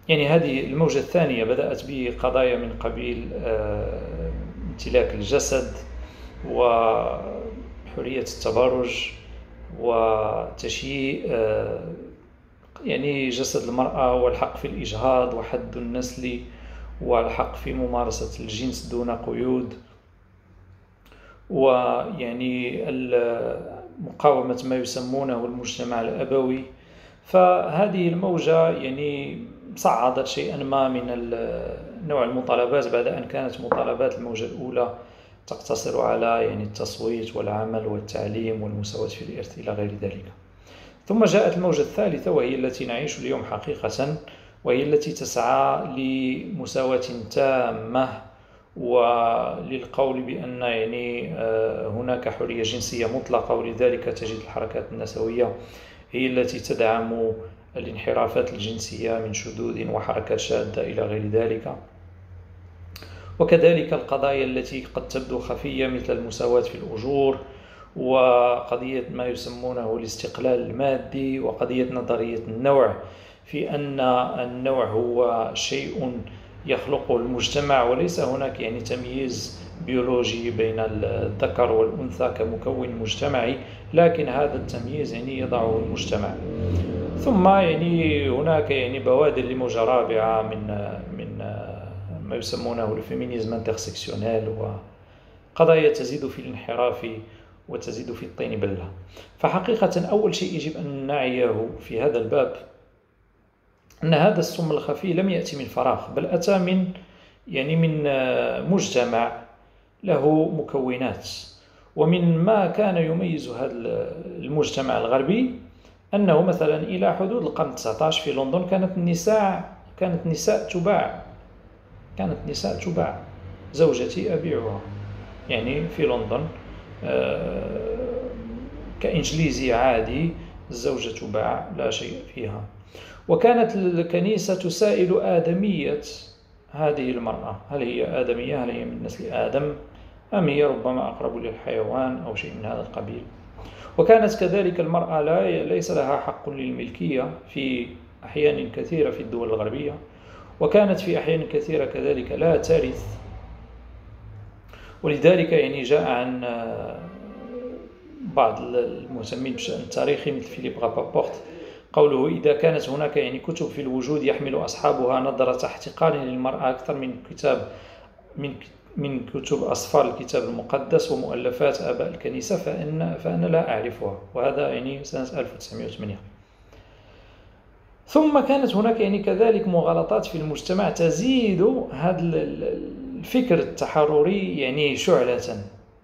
يعني هذه الموجة الثانية بدأت بقضايا من قبيل امتلاك الجسد وحرية التبرج وتشييء يعني جسد المرأة، والحق في الإجهاض وحد النسل والحق في ممارسة الجنس دون قيود، ويعني مقاومة ما يسمونه المجتمع الأبوي. فهذه الموجة يعني صعدت شيئا ما من نوع المطالبات، بعد أن كانت مطالبات الموجة الأولى تقتصر على يعني التصويت والعمل والتعليم والمساواة في الإرث إلى غير ذلك. ثم جاءت الموجة الثالثة وهي التي نعيش اليوم حقيقة، وهي التي تسعى لمساواة تامة وللقول بأن يعني هناك حرية جنسية مطلقة. ولذلك تجد الحركات النسوية هي التي تدعم الانحرافات الجنسية من شذوذ وحركات شاذة إلى غير ذلك. وكذلك القضايا التي قد تبدو خفية مثل المساواة في الأجور، وقضية ما يسمونه الاستقلال المادي، وقضية نظرية النوع في أن النوع هو شيء يخلقه المجتمع، وليس هناك يعني تمييز بيولوجي بين الذكر والأنثى كمكون مجتمعي، لكن هذا التمييز يعني يضعه المجتمع. ثم يعني هناك يعني بوادر لموجة رابعة من ما يسمونه الفيمينيزم انترسكسيونيل، وقضايا تزيد في الانحراف وتزيد في الطين بلة. فحقيقة أول شيء يجب أن نعيه في هذا الباب أن هذا السم الخفي لم يأتي من فراغ، بل أتى من مجتمع له مكونات. ومن ما كان يميز هذا المجتمع الغربي أنه مثلا إلى حدود القرن 19 في لندن كانت نساء تباع زوجتي أبيعها، يعني في لندن كإنجليزي عادي الزوجة تباع لا شيء فيها. وكانت الكنيسة تسائل آدمية هذه المرأة، هل هي آدمية، هل هي من نسل آدم، أم هي ربما أقرب للحيوان أو شيء من هذا القبيل. وكانت كذلك المرأة ليس لها حق للملكية في أحيان كثيرة في الدول الغربية، وكانت في أحيان كثيرة كذلك لا ترث. ولذلك يعني جاء عن بعض المهتمين بالشأن التاريخي مثل فيليب غابابورت قوله: إذا كانت هناك يعني كتب في الوجود يحمل أصحابها نظرة احتقار للمرأة أكثر من كتب أصفار الكتاب المقدس ومؤلفات آباء الكنيسة فأنا لا أعرفها. وهذا يعني سنة 1908. ثم كانت هناك يعني كذلك مغالطات في المجتمع تزيد هذا الفكر التحرري يعني شعلة.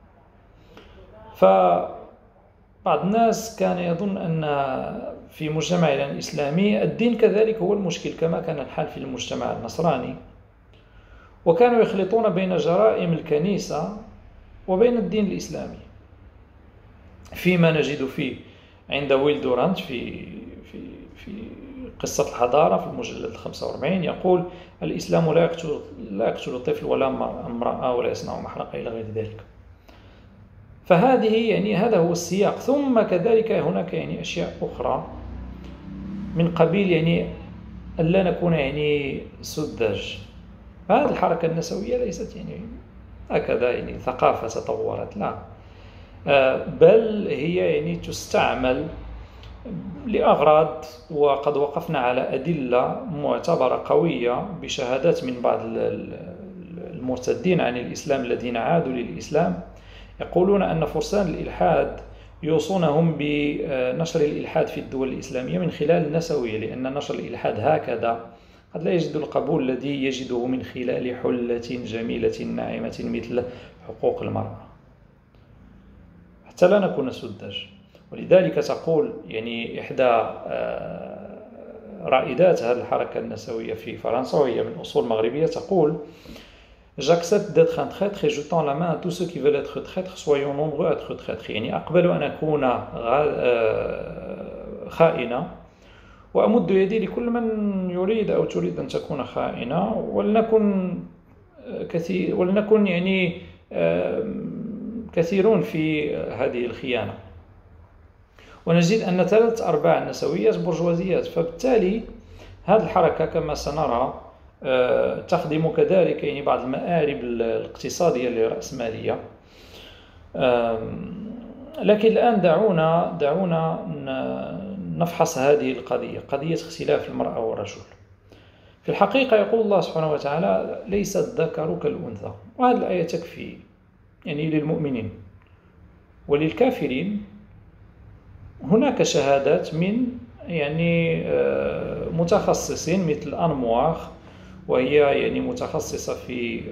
فبعض الناس كان يظن أن في مجتمعنا الإسلامي الدين كذلك هو المشكل كما كان الحال في المجتمع النصراني، وكانوا يخلطون بين جرائم الكنيسة وبين الدين الإسلامي، فيما نجد فيه عند ويل دورانت في قصة الحضارة في المجلد 45 يقول: الإسلام لا يقتل طفل ولا امرأة ولا يصنع محرقة إلى غير ذلك. فهذه يعني هذا هو السياق. ثم كذلك هناك يعني أشياء أخرى من قبيل يعني ألا نكون يعني سذج. فهذه الحركة النسوية ليست يعني هكذا يعني ثقافة تطورت، لا، بل هي يعني تستعمل لأغراض، وقد وقفنا على أدلة معتبرة قوية بشهادات من بعض المرتدين عن الإسلام الذين عادوا للإسلام، يقولون أن فرسان الإلحاد يوصونهم بنشر الإلحاد في الدول الإسلامية من خلال النسوية، لأن نشر الإلحاد هكذا قد لا يجد القبول الذي يجده من خلال حلة جميلة ناعمة مثل حقوق المرأة، حتى لا نكون سذج. ولذلك تقول يعني إحدى رائدات هذه الحركة النسوية في فرنسا وهي من أصول مغربية تقول: J'accepte d'être un traître et je tends la main à tous ceux qui veulent être traîtres, soyons nombreux à être traîtres. يعني أقبل أن أكون خائنة وأمد يدي لكل من يريد أو تريد أن تكون خائنة، ولنكن يعني كثيرون في هذه الخيانة. ونجد أن 3/4 النسويات برجوازيات، فبالتالي هذه الحركة كما سنرى تخدم كذلك يعني بعض المآرب الاقتصادية للرأسمالية. لكن الآن دعونا نفحص هذه القضية، قضية اختلاف المرأة والرجل. في الحقيقة يقول الله سبحانه وتعالى: ليس الذكر كالأنثى. وهذه الآية تكفي يعني للمؤمنين. وللكافرين هناك شهادات من يعني متخصصين مثل أنمواخ، وهي يعني متخصصة في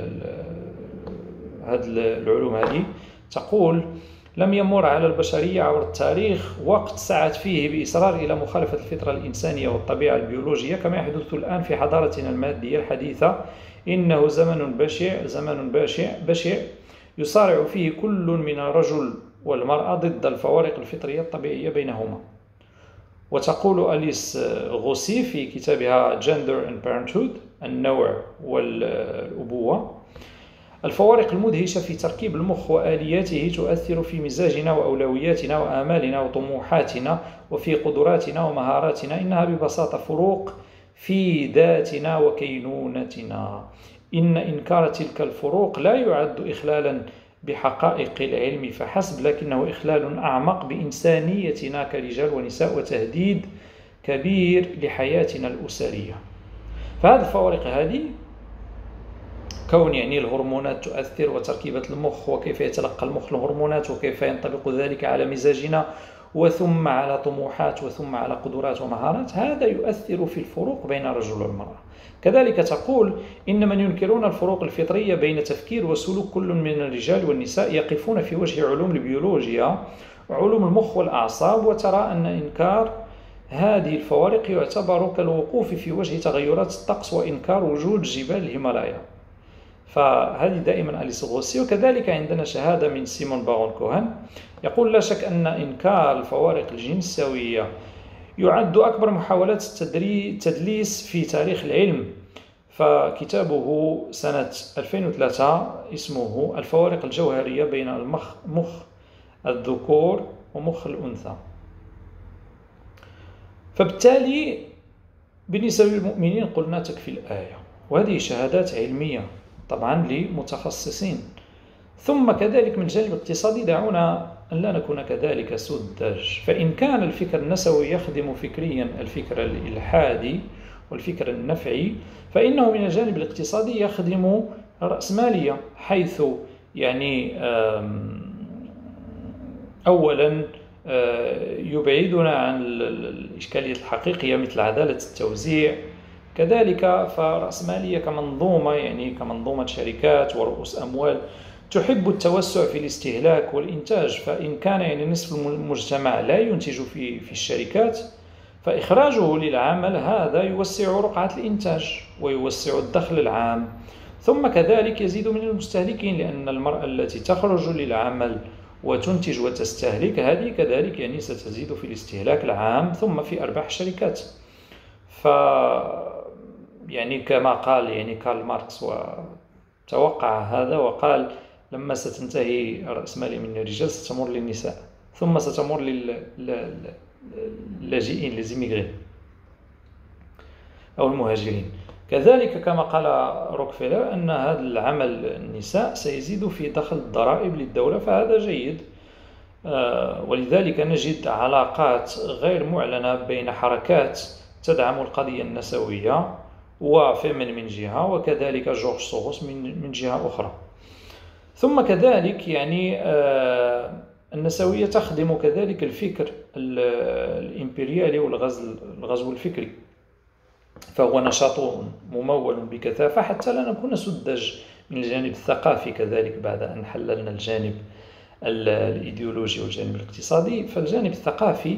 هذه العلوم هذه، تقول: لم يمر على البشرية عبر التاريخ وقت سعت فيه بإصرار إلى مخالفة الفطرة الإنسانية والطبيعة البيولوجية كما يحدث الآن في حضارتنا المادية الحديثة. إنه زمن بشع يصارع فيه كل من الرجل والمرأة ضد الفوارق الفطرية الطبيعية بينهما. وتقول أليس غوسي في كتابها Gender and Parenthood، النوع والأبوة: الفوارق المدهشة في تركيب المخ وآلياته تؤثر في مزاجنا وأولوياتنا وآمالنا وطموحاتنا وفي قدراتنا ومهاراتنا. إنها ببساطة فروق في ذاتنا وكينونتنا. إن إنكار تلك الفروق لا يعد إخلالا بحقائق العلم فحسب، لكنه إخلال أعمق بإنسانيتنا كرجال ونساء وتهديد كبير لحياتنا الأسرية. فهذه الفوارق هذه، كون يعني الهرمونات تؤثر وتركيبة المخ وكيف يتلقى المخ الهرمونات وكيف ينطبق ذلك على مزاجنا وثم على طموحات وثم على قدرات ومهارات، هذا يؤثر في الفروق بين الرجل والمرأة. كذلك تقول: إن من ينكرون الفروق الفطرية بين تفكير وسلوك كل من الرجال والنساء يقفون في وجه علوم البيولوجيا وعلوم المخ والأعصاب، وترى أن إنكار هذه الفوارق يعتبر كالوقوف في وجه تغيرات الطقس وإنكار وجود جبال الهيمالايا. فهذه دائما أليس غوسي. وكذلك عندنا شهادة من سيمون باغون كوهن يقول: لا شك أن إنكار الفوارق الجنسوية يعد أكبر محاولات التدليس في تاريخ العلم. فكتابه سنة 2003 اسمه الفوارق الجوهرية بين مخ الذكور ومخ الأنثى. فبالتالي بالنسبة للمؤمنين قلنا تكفي الآية، وهذه شهادات علمية طبعا لمتخصصين. ثم كذلك من الجانب الاقتصادي دعونا أن لا نكون كذلك سذج. فإن كان الفكر النسوي يخدم فكريا الفكر الإلحادي والفكر النفعي، فإنه من الجانب الاقتصادي يخدم الرأسمالية، حيث يعني أولا يبعدنا عن الإشكالية الحقيقية مثل عدالة التوزيع. كذلك فرأسمالية كمنظومة يعني كمنظومة شركات ورؤوس أموال تحب التوسع في الاستهلاك والإنتاج. فإن كان يعني نصف المجتمع لا ينتج في الشركات، فإخراجه للعمل هذا يوسع رقعة الإنتاج ويوسع الدخل العام. ثم كذلك يزيد من المستهلكين، لأن المرأة التي تخرج للعمل وتنتج وتستهلك هذه كذلك يعني ستزيد في الاستهلاك العام ثم في أرباح الشركات. يعني كما قال يعني كارل ماركس وتوقع هذا وقال: لما ستنتهي الرأسمالية من الرجال ستمر للنساء ثم ستمر للاجئين لزيميغرين أو المهاجرين. كذلك كما قال روكفيلر أن هذا العمل النساء سيزيد في دخل الضرائب للدولة، فهذا جيد. ولذلك نجد علاقات غير معلنة بين حركات تدعم القضية النسوية وفيمن من جهة، وكذلك جورج سوروس من جهة أخرى. ثم كذلك يعني النسوية تخدم كذلك الفكر الإمبريالي والغزو الفكري، فهو نشاط ممول بكثافة حتى لا نكون سذج من الجانب الثقافي. كذلك بعد أن حللنا الجانب الإيديولوجي والجانب الاقتصادي، فالجانب الثقافي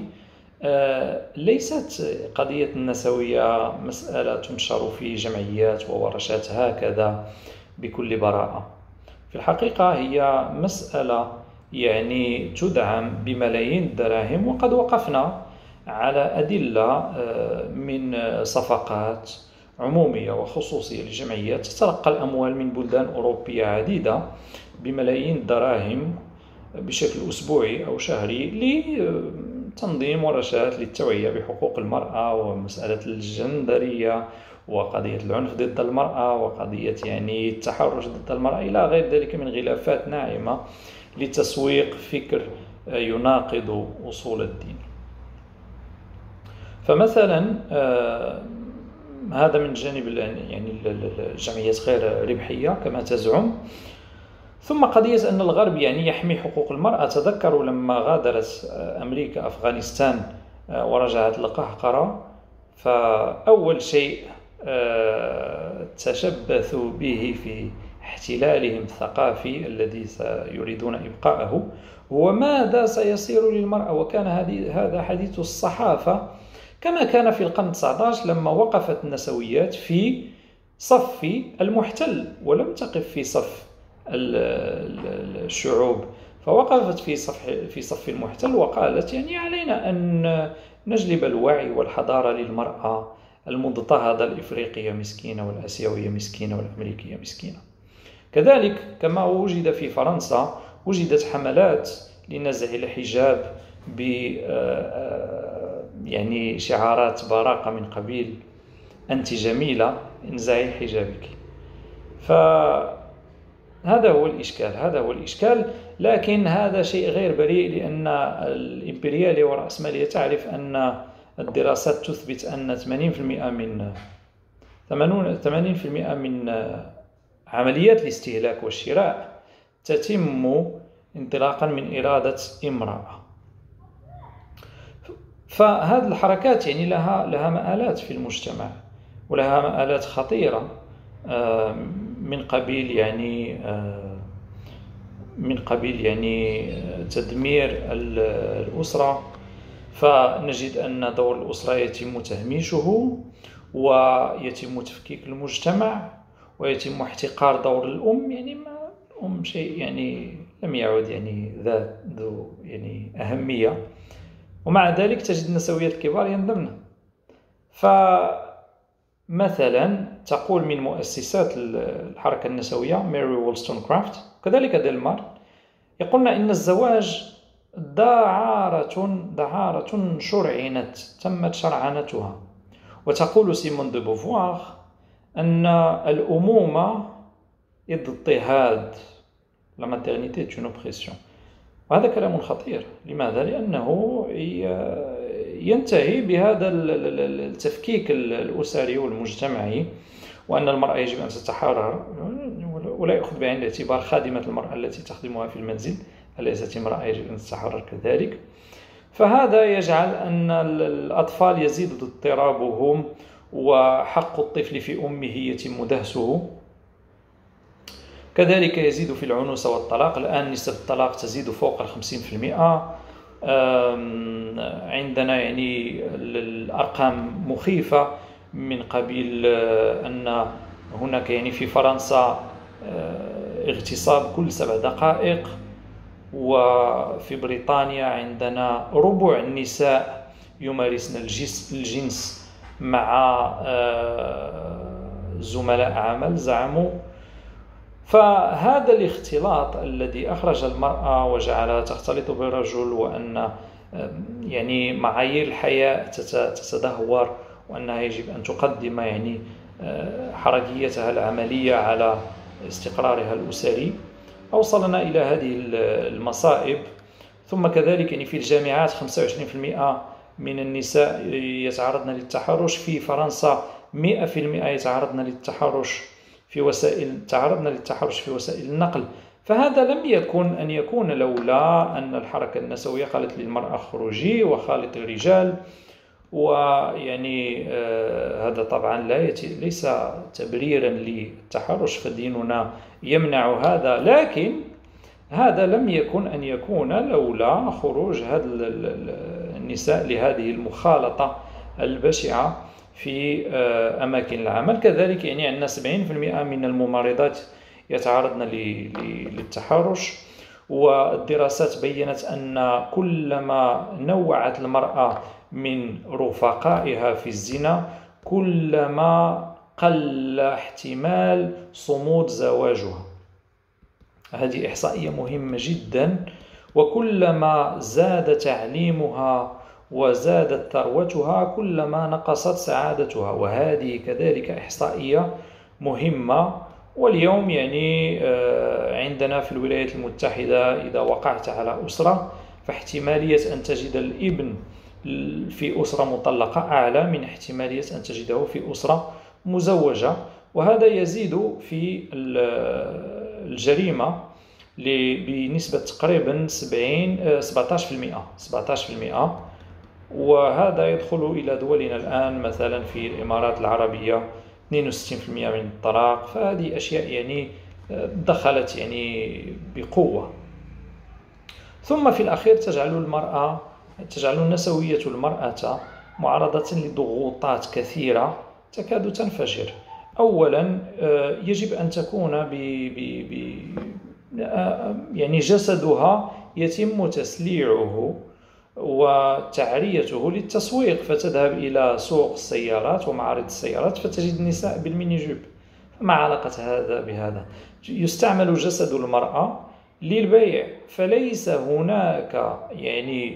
ليست قضية النسوية مسألة تنشر في جمعيات وورشات هكذا بكل براءة. في الحقيقة هي مسألة يعني تدعم بملايين الدراهم، وقد وقفنا على أدلة من صفقات عمومية وخصوصية لجمعيات تتلقى الأموال من بلدان أوروبية عديدة بملايين الدراهم بشكل أسبوعي أو شهري تنظيم ورشات للتوعية بحقوق المرأة ومسألة الجندرية وقضية العنف ضد المرأة وقضية يعني التحرش ضد المرأة إلى غير ذلك من غلافات ناعمة لتسويق فكر يناقض أصول الدين. فمثلا هذا من جانب يعني الجمعيات غير ربحية كما تزعم. ثم قضية أن الغرب يعني يحمي حقوق المرأة. تذكروا لما غادرت أمريكا أفغانستان ورجعت القهقرة، فأول شيء تشبثوا به في احتلالهم الثقافي الذي سيريدون إبقاءه هو ماذا سيصير للمرأة. وكان هذا حديث الصحافة كما كان في القرن 19 لما وقفت النسويات في صف المحتل ولم تقف في صف الشعوب، فوقفت في صف المحتل وقالت يعني علينا أن نجلب الوعي والحضارة للمرأة المضطهدة الإفريقية مسكينة والآسيوية مسكينة والأمريكية مسكينة. كذلك كما وجد في فرنسا وجدت حملات لنزع الحجاب ب يعني شعارات براقة من قبيل أنت جميلة انزعي حجابك. فهذا هو الإشكال. لكن هذا شيء غير بريء، لأن الإمبريالية والرأسمالية تعرف أن الدراسات تثبت أن 80% من عمليات الاستهلاك والشراء تتم انطلاقا من إرادة امرأة. فهذه الحركات يعني لها مآلات في المجتمع ولها مآلات خطيرة من قبيل يعني تدمير الأسرة. فنجد أن دور الأسرة يتم تهميشه ويتم تفكيك المجتمع ويتم احتقار دور الأم. يعني الأم شيء يعني لم يعد يعني ذو يعني أهمية، ومع ذلك تجد النسويات الكبار ينضمن. فمثلا تقول من مؤسسات الحركة النسوية ماري وولستونكرافت كذلك ديلمار يقولون إن الزواج دعارة شرعنت تمت شرعنتها. وتقول سيمون دو بوفوار أن الأمومة اضطهاد la maternité est une oppression. وهذا كلام خطير. لماذا؟ لأنه ينتهي بهذا التفكيك الأسري والمجتمعي، وأن المرأة يجب أن تتحرر ولا يأخذ بعين الاعتبار خادمة المرأة التي تخدمها في المنزل أليست امرأة يجب أن تتحرر كذلك. فهذا يجعل أن الأطفال يزيد اضطرابهم وحق الطفل في أمه يتم دهسه. كذلك يزيد في العنوسة والطلاق. الآن نسبة الطلاق تزيد فوق 50%. عندنا يعني الأرقام مخيفة من قبيل أن هناك يعني في فرنسا اغتصاب كل 7 دقائق، وفي بريطانيا عندنا ربع النساء يمارسن الجنس مع زملاء عمل زعموا. فهذا الاختلاط الذي أخرج المرأة وجعلها تختلط بالرجل، وأن يعني معايير الحياة تتدهور، وأنها يجب أن تقدم يعني حركيتها العملية على استقرارها الأسري، أوصلنا إلى هذه المصائب. ثم كذلك يعني في الجامعات 25% من النساء يتعرضن للتحرش. في فرنسا 100% يتعرضن للتحرش في وسائل النقل. فهذا لم يكن أن يكون لولا أن الحركة النسوية قالت للمرأة خروجي وخالط الرجال. ويعني هذا طبعا ليس تبريرا للتحرش، فديننا يمنع هذا، لكن هذا لم يكن أن يكون لولا خروج هذا النساء لهذه المخالطة البشعة في أماكن العمل. كذلك يعني عندنا 70% من الممرضات يتعرضن للتحرش، والدراسات بيّنت أن كلما نوعت المرأة من رفقائها في الزنا كلما قل احتمال صمود زواجها. هذه إحصائية مهمة جدا. وكلما زاد تعليمها وزادت ثروتها كلما نقصت سعادتها. وهذه كذلك إحصائية مهمة. واليوم يعني عندنا في الولايات المتحدة إذا وقعت على أسرة فاحتمالية أن تجد الابن في أسرة مطلقة أعلى من احتمالية أن تجده في أسرة مزوجة. وهذا يزيد في الجريمة بنسبة تقريبا 17%. وهذا يدخل إلى دولنا الآن مثلا في الإمارات العربية 62% من الطلاق. فهذه أشياء يعني دخلت يعني بقوة. ثم في الأخير تجعل النسوية المرأة معرضة لضغوطات كثيرة تكاد تنفجر. أولا يجب أن تكون يعني جسدها يتم تسليعه وتعريته للتسويق، فتذهب إلى سوق السيارات ومعارض السيارات فتجد النساء بالميني جيب. ما علاقة هذا بهذا؟ يستعمل جسد المرأة للبيع. فليس هناك يعني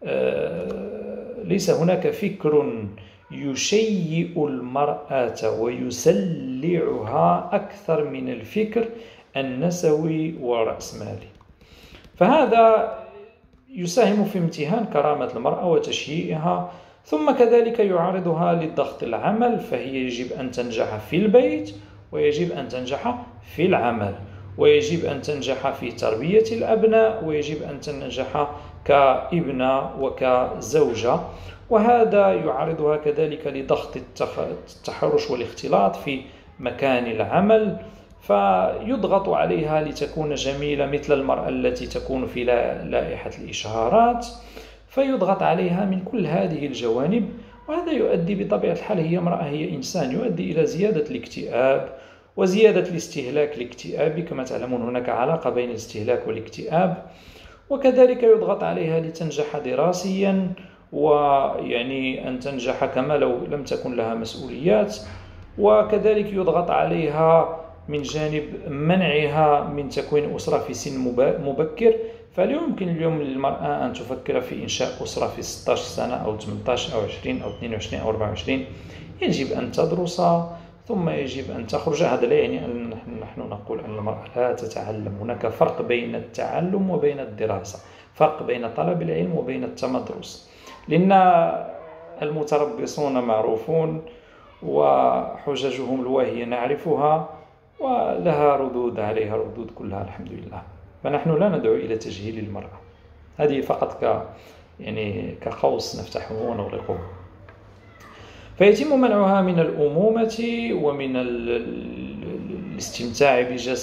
ليس هناك فكر يشيء المرأة ويسلعها أكثر من الفكر النسوي والرأسمالي. فهذا يساهم في امتهان كرامة المرأة وتشييعها. ثم كذلك يعرضها للضغط العمل، فهي يجب أن تنجح في البيت ويجب أن تنجح في العمل ويجب أن تنجح في تربية الأبناء ويجب أن تنجح كابنة وكزوجة. وهذا يعرضها كذلك لضغط التحرش والاختلاط في مكان العمل، فيضغط عليها لتكون جميلة مثل المرأة التي تكون في لائحة الإشهارات، فيضغط عليها من كل هذه الجوانب. وهذا يؤدي بطبيعة الحال، هي امرأة هي إنسان، يؤدي إلى زيادة الاكتئاب وزيادة الاستهلاك الاكتئابي. كما تعلمون هناك علاقة بين الاستهلاك والاكتئاب. وكذلك يضغط عليها لتنجح دراسيا، ويعني أن تنجح كما لو لم تكن لها مسؤوليات. وكذلك يضغط عليها من جانب منعها من تكوين أسرة في سن مبكر. فلا يمكن اليوم للمرأة أن تفكر في إنشاء أسرة في 16 سنة أو 18 أو 20 أو 22 أو 24. يجب أن تدرس ثم يجب أن تخرج. هذا لا يعني أن نحن نقول أن المرأة لا تتعلم. هناك فرق بين التعلم وبين الدراسة، فرق بين طلب العلم وبين التمدرس. لأن المتربصون معروفون وحججهم الواهية نعرفها ولها ردود، عليها ردود كلها الحمد لله. فنحن لا ندعو إلى تجهيل المرأة. هذه فقط يعني كقوس نفتحه ونغلقه. فيتم منعها من الأمومة ومن الاستمتاع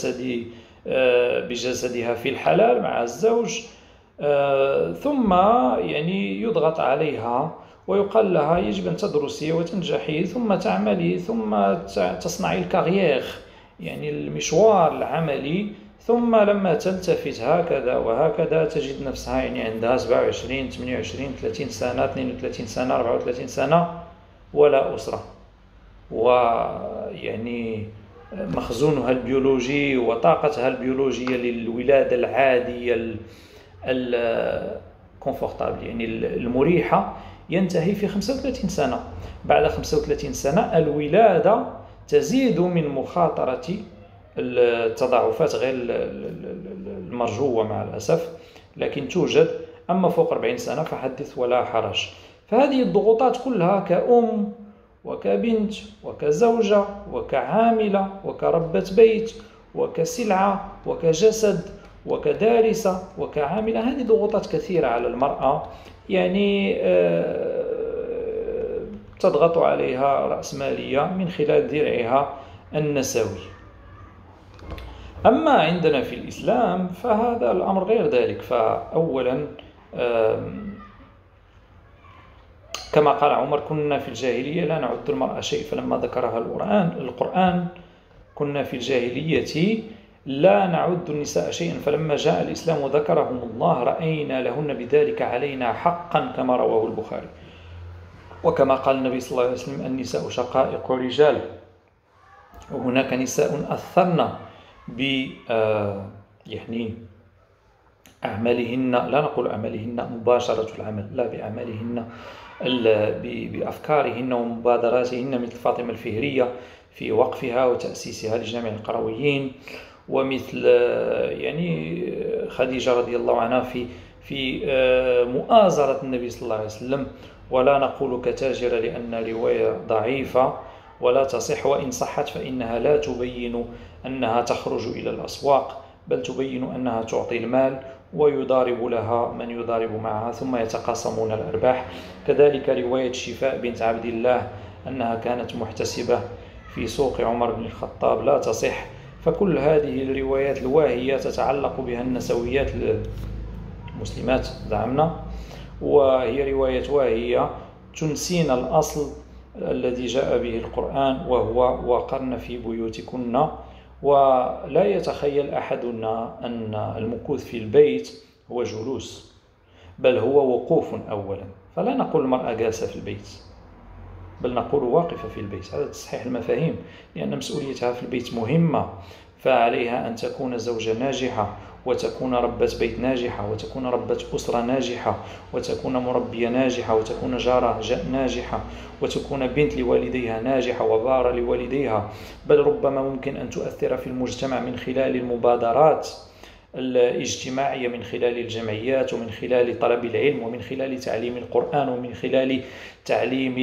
بجسدها في الحلال مع الزوج. ثم يعني يضغط عليها ويقال لها يجب أن تدرسي وتنجحي ثم تعملي ثم تصنعي الكارير، يعني المشوار العملي. ثم لما تلتفت هكذا وهكذا تجد نفسها يعني عندها 27 28 30 سنة 32 سنة 34 سنة ولا أسرة، ويعني مخزونها البيولوجي وطاقتها البيولوجية للولادة العادية الكونفورتابل يعني المريحة ينتهي في 35 سنة. بعد 35 سنة الولادة تزيد من مخاطرة التضاعفات غير المرجوة مع الأسف، لكن توجد. أما فوق 40 سنة فحدث ولا حرج. فهذه الضغوطات كلها كأم وكبنت وكزوجة وكعاملة وكربة بيت وكسلعة وكجسد وكدارسة وكعاملة، هذه ضغوطات كثيرة على المرأة يعني تضغط عليها رأسمالية من خلال درعها النسوي. أما عندنا في الإسلام فهذا الأمر غير ذلك. فأولا كما قال عمر: كنا في الجاهلية لا نعد المرأة شيء، فلما ذكرها القرآن كنا في الجاهلية لا نعد النساء شيئا، فلما جاء الإسلام ذكرهم الله رأينا لهن بذلك علينا حقا، كما رواه البخاري. وكما قال النبي صلى الله عليه وسلم: النساء شقائق رجال. وهناك نساء أثرن يعني أعمالهن، لا نقول أعمالهن مباشرة العمل، لا، بأعمالهن بأفكارهن ومبادراتهن، مثل فاطمة الفهرية في وقفها وتأسيسها لجامع القرويين، ومثل يعني خديجة رضي الله عنها في مؤازرة النبي صلى الله عليه وسلم. ولا نقول كتاجرة لأن رواية ضعيفة ولا تصح، وإن صحت فإنها لا تبين أنها تخرج إلى الأسواق، بل تبين أنها تعطي المال ويضارب لها من يضارب معها ثم يتقاسمون الأرباح. كذلك رواية شفاء بنت عبد الله أنها كانت محتسبة في سوق عمر بن الخطاب لا تصح. فكل هذه الروايات الواهية تتعلق بها النسويات المسلمات زعمنا، وهي رواية واهية تنسينا الأصل الذي جاء به القرآن، وهو وقرن في بيوتكن. ولا يتخيل أحدنا أن المكوث في البيت هو جلوس، بل هو وقوف أولا. فلا نقول المرأة جالسة في البيت، بل نقول واقفة في البيت. هذا تصحيح المفاهيم، لأن مسؤوليتها في البيت مهمة، فعليها أن تكون زوجة ناجحة، وتكون ربة بيت ناجحة، وتكون ربة أسرة ناجحة، وتكون مربية ناجحة، وتكون جارة ناجحة، وتكون بنت لوالديها ناجحة وبارة لوالديها. بل ربما ممكن أن تؤثر في المجتمع من خلال المبادرات الاجتماعية، من خلال الجمعيات، ومن خلال طلب العلم، ومن خلال تعليم القرآن، ومن خلال تعليم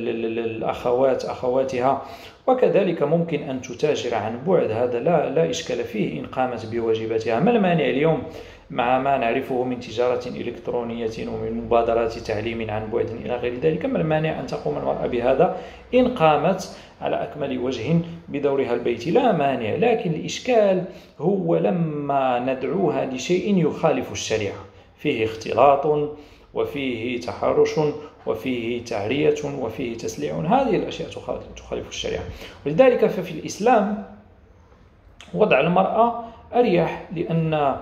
الأخوات أخواتها. وكذلك ممكن أن تتاجر عن بعد، هذا لا إشكال فيه إن قامت بواجباتها. ما المانع اليوم مع ما نعرفه من تجارة إلكترونية ومن مبادرات تعليم عن بعد إلى غير ذلك؟ ما المانع أن تقوم المرأة بهذا إن قامت على أكمل وجه بدورها البيتي؟ لا مانع. لكن الإشكال هو لما ندعوها لشيء يخالف الشريعة، فيه اختلاط وفيه تحرش وفيه تعرية وفيه تسليع، هذه الأشياء تخالف الشريعة. ولذلك ففي الإسلام وضع المرأة أريح، لأن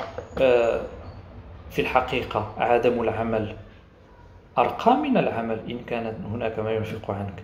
في الحقيقة عدم العمل أرقى من العمل إن كانت هناك ما ينفق عنك.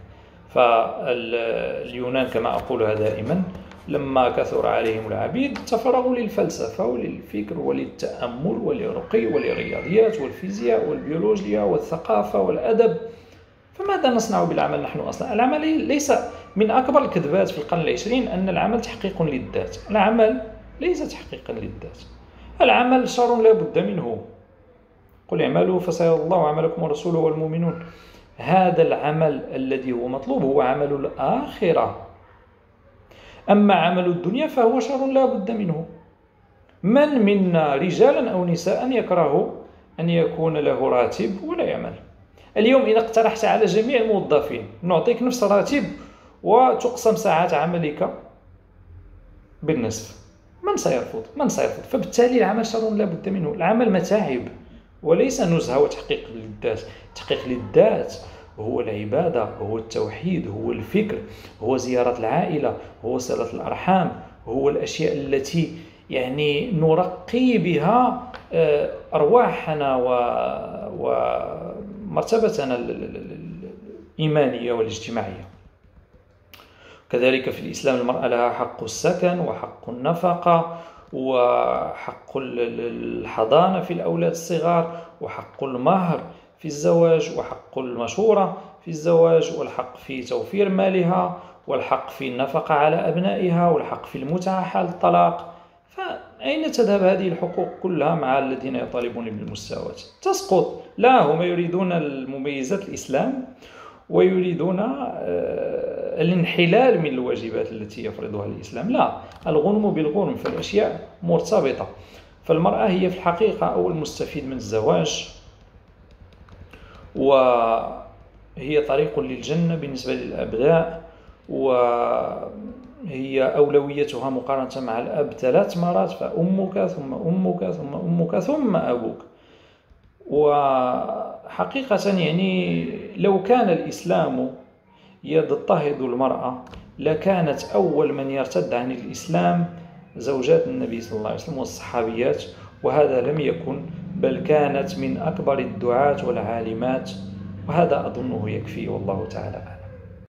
فاليونان كما أقولها دائما لما كثر عليهم العبيد تفرغوا للفلسفة وللفكر وللتأمل وللرقي وللرياضيات والفيزياء والبيولوجيا والثقافة والأدب. فماذا نصنع بالعمل نحن أصلا؟ العمل ليس من أكبر الكذبات في القرن العشرين أن العمل تحقيق للذات. العمل ليس تحقيقا للذات، العمل شر لا بد منه. قل اعملوا فسيرى الله عملكم ورسوله والمؤمنون. هذا العمل الذي هو مطلوب هو عمل الآخرة. أما عمل الدنيا فهو شر لا بد منه. من منا رجالا أو نساء يكره أن يكون له راتب ولا يعمل؟ اليوم إذا اقترحت على جميع الموظفين نعطيك نفس الراتب وتقسم ساعات عملك بالنصف، من سيرفض؟ من سيرفض؟ فبالتالي العمل شر لا بد منه. العمل متاعب وليس نزهة وتحقيق للذات. تحقيق للذات هو العبادة، هو التوحيد، هو الفكر، هو زيارة العائلة، هو صلة الأرحام، هو الأشياء التي يعني نرقي بها أرواحنا ومرتبتنا الإيمانية والاجتماعية. كذلك في الإسلام المرأة لها حق السكن وحق النفقة وحق الحضانة في الأولاد الصغار وحق المهر في الزواج وحق المشورة في الزواج والحق في توفير مالها والحق في النفقة على أبنائها والحق في المتعة حال الطلاق. فأين تذهب هذه الحقوق كلها مع الذين يطالبون بالمساواة؟ تسقط. لا، هم يريدون المميزات الإسلام ويريدون الانحلال من الواجبات التي يفرضها الإسلام. لا، الغنم بالغنم، فالأشياء مرتبطة. فالمرأة هي في الحقيقة أول مستفيد من الزواج، وهي طريق للجنة بالنسبة للأبناء، وهي أولويتها مقارنة مع الأب 3 مرات، فأمك ثم أمك ثم أمك ثم أبوك. وحقيقة يعني لو كان الإسلام يضطهد المرأة لكانت أول من يرتد عن الإسلام زوجات النبي صلى الله عليه وسلم والصحابيات، وهذا لم يكن، بل كانت من أكبر الدعاة والعالمات. وهذا أظنه يكفي، والله تعالى أعلم.